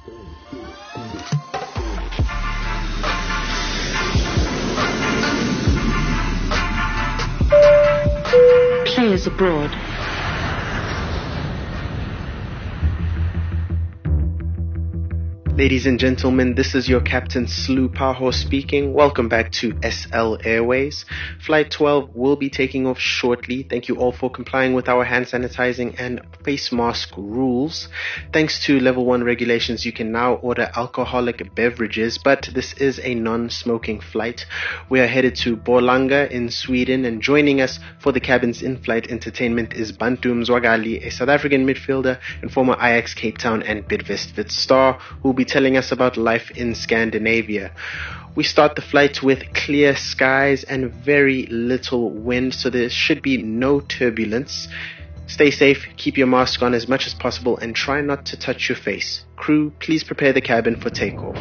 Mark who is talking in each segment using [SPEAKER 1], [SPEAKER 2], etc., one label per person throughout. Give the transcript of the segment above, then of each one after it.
[SPEAKER 1] Players abroad.
[SPEAKER 2] Ladies and gentlemen, this is your Captain Slew Paho speaking. Welcome back to SL Airways. Flight 12 will be taking off shortly. Thank you all for complying with our hand sanitizing and face mask rules. Thanks to level 1 regulations, you can now order alcoholic beverages, but this is a non-smoking flight. We are headed to Borlänge in Sweden, and joining us for the cabin's in-flight entertainment is Bantu Mzwagali, a South African midfielder and former Ajax Cape Town and Bidvest star, who will be telling us about life in Scandinavia. We start the flight with clear skies and very little wind, so there should be no turbulence. Stay safe, keep your mask on as much as possible, and try not to touch your face. Crew, please prepare the cabin for takeoff.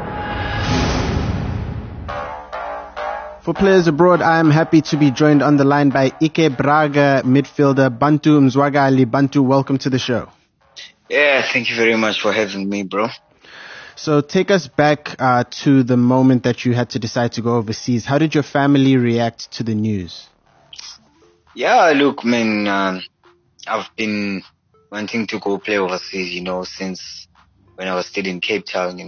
[SPEAKER 2] For players abroad, I am happy to be joined on the line by IK Braga midfielder Bantu Mzwagali. Bantu, welcome to the show.
[SPEAKER 3] Yeah, thank you very much for having me, bro.
[SPEAKER 2] So take us back to the moment that you had to decide to go overseas. How did your family react to the news?
[SPEAKER 3] Yeah, look, man, I've been wanting to go play overseas, since when I was still in Cape Town,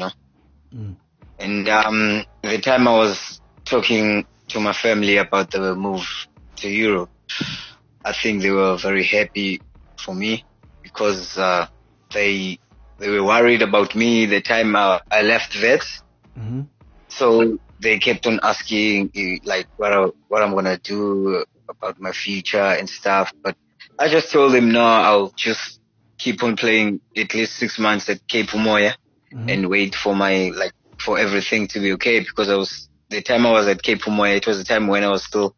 [SPEAKER 3] And the time I was talking to my family about the move to Europe, I think they were very happy for me because they were worried about me the time I left Vets.
[SPEAKER 2] Mm-hmm.
[SPEAKER 3] So they kept on asking like what I'm gonna do about my future and stuff. But I just told them no, I'll just keep on playing at least 6 months at Cape Umoya and wait for for everything to be okay, because the time I was at Cape Umoya, it was the time when I was still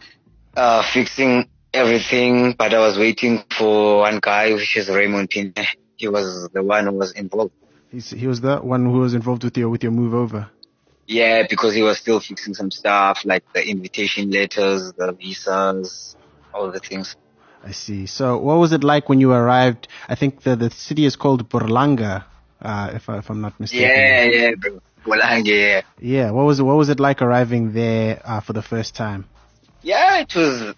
[SPEAKER 3] fixing everything, but I was waiting for one guy, which is Raymond Pine. He was the one who was involved.
[SPEAKER 2] He was the one who was involved with your move over?
[SPEAKER 3] Yeah, because he was still fixing some stuff, like the invitation letters, the visas, all the things.
[SPEAKER 2] I see. So what was it like when you arrived? I think the city is called Borlänge, if I'm not mistaken.
[SPEAKER 3] Yeah, bro. Borlänge, yeah.
[SPEAKER 2] Yeah, what was it like arriving there for the first time?
[SPEAKER 3] Yeah, it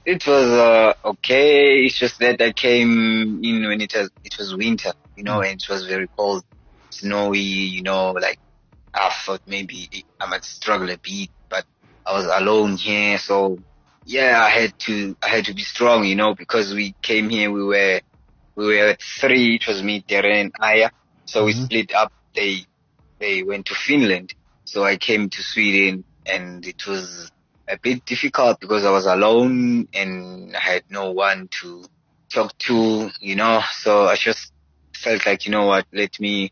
[SPEAKER 3] was okay. It's just that I came in when it was winter, and it was very cold, snowy, like I thought maybe I might struggle a bit, but I was alone here, so yeah, I had to be strong, because we came here, we were 3. It was me, Darren, and Aya. So we split up. They went to Finland, so I came to Sweden, and it was a bit difficult because I was alone and I had no one to talk to, So I just felt like, what, let me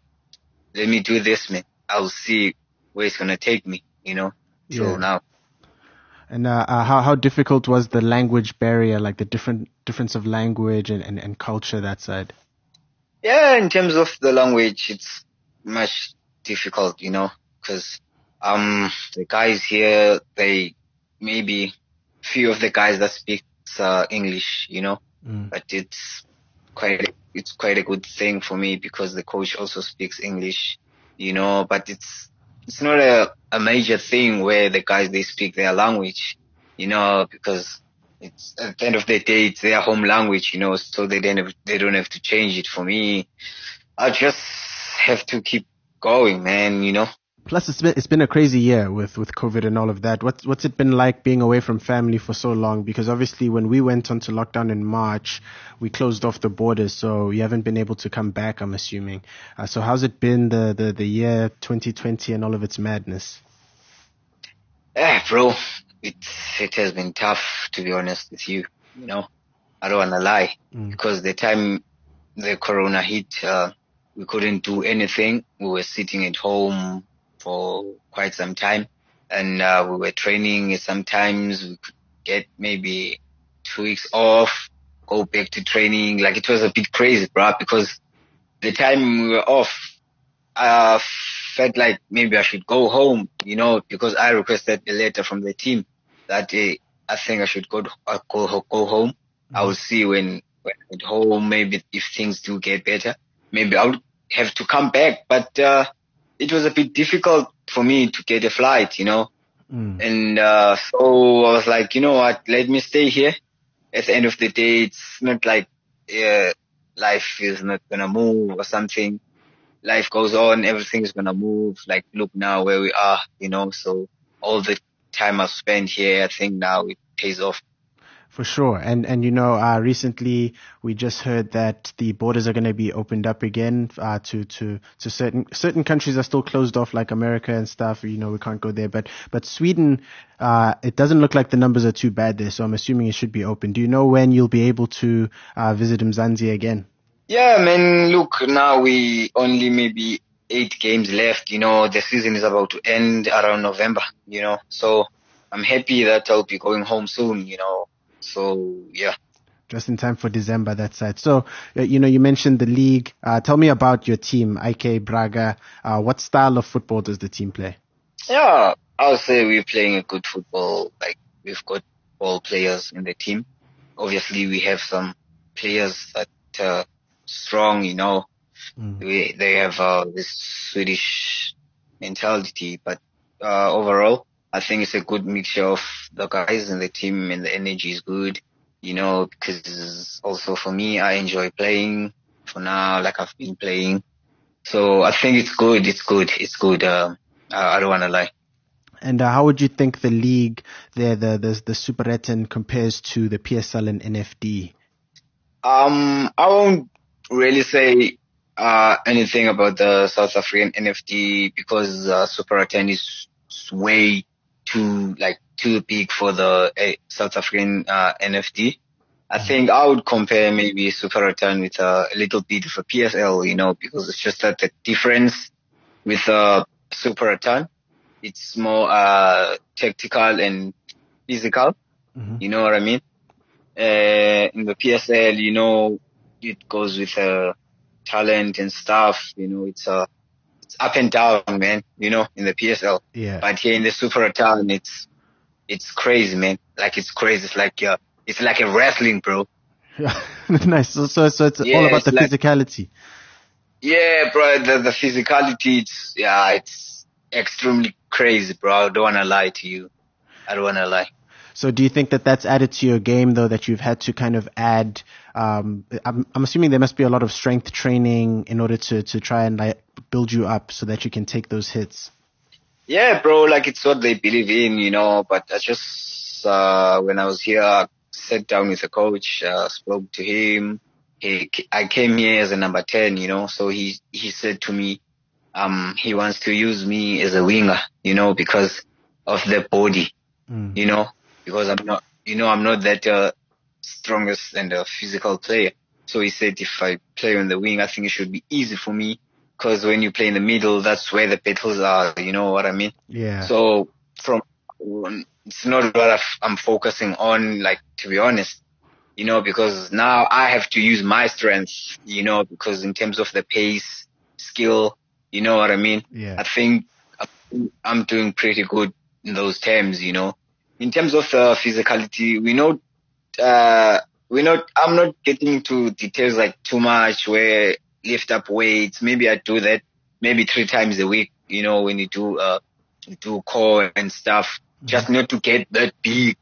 [SPEAKER 3] do this, man. I'll see where it's gonna take me, till now.
[SPEAKER 2] And how difficult was the language barrier, like the difference of language and culture that side?
[SPEAKER 3] Yeah, in terms of the language, it's much difficult, because the guys here, they maybe few of the guys that speak English, but it's quite a good thing for me because the coach also speaks English, but it's not a major thing where the guys, they speak their language, because it's at the end of the day, it's their home language, so they don't have to change it. For me, I just have to keep going, man,
[SPEAKER 2] Plus, it's been a crazy year with COVID and all of that. What's it been like being away from family for so long? Because obviously, when we went onto lockdown in March, we closed off the borders, so you haven't been able to come back, I'm assuming. So how's it been the year 2020 and all of its madness?
[SPEAKER 3] Yeah, bro, it has been tough, to be honest with you. I don't wanna lie, because the time the corona hit, we couldn't do anything. We were sitting at home for quite some time, and we were training. Sometimes we could get maybe 2 weeks off, go back to training. Like, it was a bit crazy, bro, because the time we were off, I felt like maybe I should go home, because I requested a letter from the team that I think I should go home. I will see when at home, maybe if things do get better, maybe I'll have to come back. But it was a bit difficult for me to get a flight, And so I was like, you know what, let me stay here. At the end of the day, it's not like life is not gonna move or something. Life goes on, everything's gonna move. Like, look now where we are, so all the time I've spent here, I think now it pays off.
[SPEAKER 2] For sure. And recently we just heard that the borders are going to be opened up again, to certain countries are still closed off, like America and stuff. We can't go there, but Sweden, it doesn't look like the numbers are too bad there. So I'm assuming it should be open. Do you know when you'll be able to, visit Mzansi again?
[SPEAKER 3] Yeah, man, look, now we only maybe 8 games left. The season is about to end around November, so I'm happy that I'll be going home soon, So, yeah.
[SPEAKER 2] Just in time for December, that side. So, you mentioned the league. Tell me about your team, IK Braga. What style of football does the team play?
[SPEAKER 3] Yeah, I would say we're playing a good football. Like, we've got all players in the team. Obviously, we have some players that are strong, They have this Swedish mentality, but overall, I think it's a good mixture of the guys in the team, and the energy is good, because also for me, I enjoy playing for now, like I've been playing. So I think it's good. It's good. I don't want to lie.
[SPEAKER 2] And how would you think the league there, the Superettan, compares to the PSL and NFD?
[SPEAKER 3] I won't really say anything about the South African NFD because Superettan is way too big for the South African NFD. I think I would compare maybe Superettan with a little bit of a PSL, because it's just that the difference with Superettan, it's more tactical and physical.
[SPEAKER 2] Mm-hmm.
[SPEAKER 3] You know what I mean? In the PSL, it goes with talent and stuff. It's up and down, man. In the PSL.
[SPEAKER 2] Yeah.
[SPEAKER 3] But here in the Superettan, it's crazy, man. Like, it's crazy. It's like a wrestling, bro.
[SPEAKER 2] Yeah. Nice. So it's all about the physicality.
[SPEAKER 3] Yeah, bro. The physicality, it's extremely crazy, bro. I don't want to lie to you. I don't want to lie.
[SPEAKER 2] So do you think that that's added to your game, though, that you've had to kind of add, I'm assuming there must be a lot of strength training in order to try and build you up so that you can take those hits?
[SPEAKER 3] Yeah, bro, like, it's what they believe in, but I just, when I was here, I sat down with the coach, spoke to him. I came here as a number 10, so he said to me, he wants to use me as a winger, because of the body, because I'm not that strongest and physical player. So he said if I play on the wing, I think it should be easy for me, because when you play in the middle, that's where the battles are. You know what I mean?
[SPEAKER 2] Yeah.
[SPEAKER 3] So it's not what I'm focusing on, like, to be honest, because now I have to use my strength, because in terms of the pace, skill, you know what I mean?
[SPEAKER 2] Yeah.
[SPEAKER 3] I think I'm doing pretty good in those terms, In terms of physicality, I'm not getting into details like too much where lift up weights. Maybe I do that maybe 3 times a week, when you do core and stuff, just not to get that big,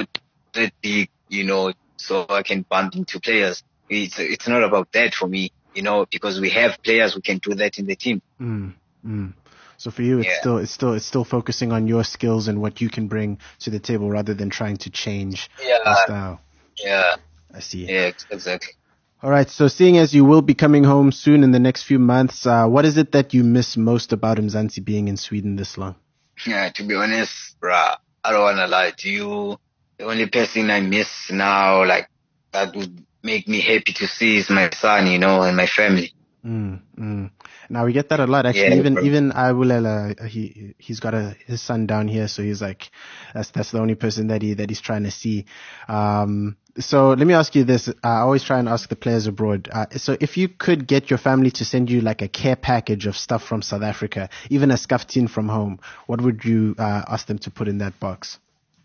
[SPEAKER 3] so I can bump into players. It's not about that for me, because we have players who can do that in the team.
[SPEAKER 2] So for you, it's still focusing on your skills and what you can bring to the table rather than trying to change the style.
[SPEAKER 3] Yeah.
[SPEAKER 2] I see.
[SPEAKER 3] Yeah, exactly.
[SPEAKER 2] All right. So seeing as you will be coming home soon in the next few months, what is it that you miss most about Mzansi being in Sweden this long?
[SPEAKER 3] Yeah, to be honest, bruh, I don't want to lie to you. The only person I miss now, like, that would make me happy to see is my son, and my family.
[SPEAKER 2] Now we get that a lot, actually.
[SPEAKER 3] Yeah,
[SPEAKER 2] even Abulela, he's got his son down here, so he's like, that's the only person that he's trying to see. So let me ask you this. I always try and ask the players abroad. So if you could get your family to send you like a care package of stuff from South Africa, even a skaftin from home, what would you ask them to put in that box?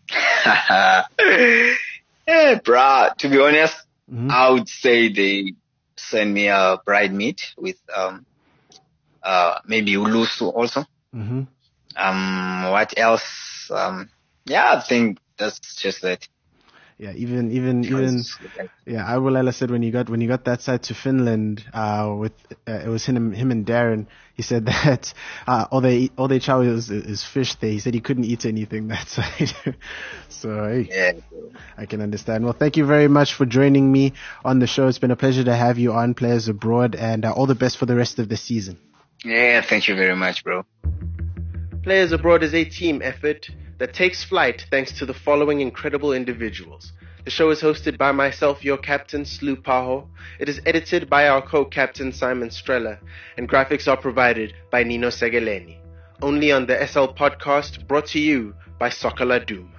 [SPEAKER 3] Yeah, bruh, to be honest, I would say they send me a bride meat with maybe Ulusu also.
[SPEAKER 2] Mm-hmm.
[SPEAKER 3] What else? Yeah, I think that's just it.
[SPEAKER 2] Yeah, even yeah. Iwulala said when you got that side to Finland, with it was him and Darren. He said that all they chow is fish there. He said he couldn't eat anything that side. So hey,
[SPEAKER 3] Yeah.
[SPEAKER 2] I can understand. Well, thank you very much for joining me on the show. It's been a pleasure to have you on Players Abroad, and all the best for the rest of the season.
[SPEAKER 3] Yeah, thank you very much, bro.
[SPEAKER 2] Players Abroad is a team effort that takes flight thanks to the following incredible individuals. The show is hosted by myself, your captain, Slu Paho. It is edited by our co-captain, Simon Strella, and graphics are provided by Nino Segeleni. Only on the SL Podcast, brought to you by Soccer Doom.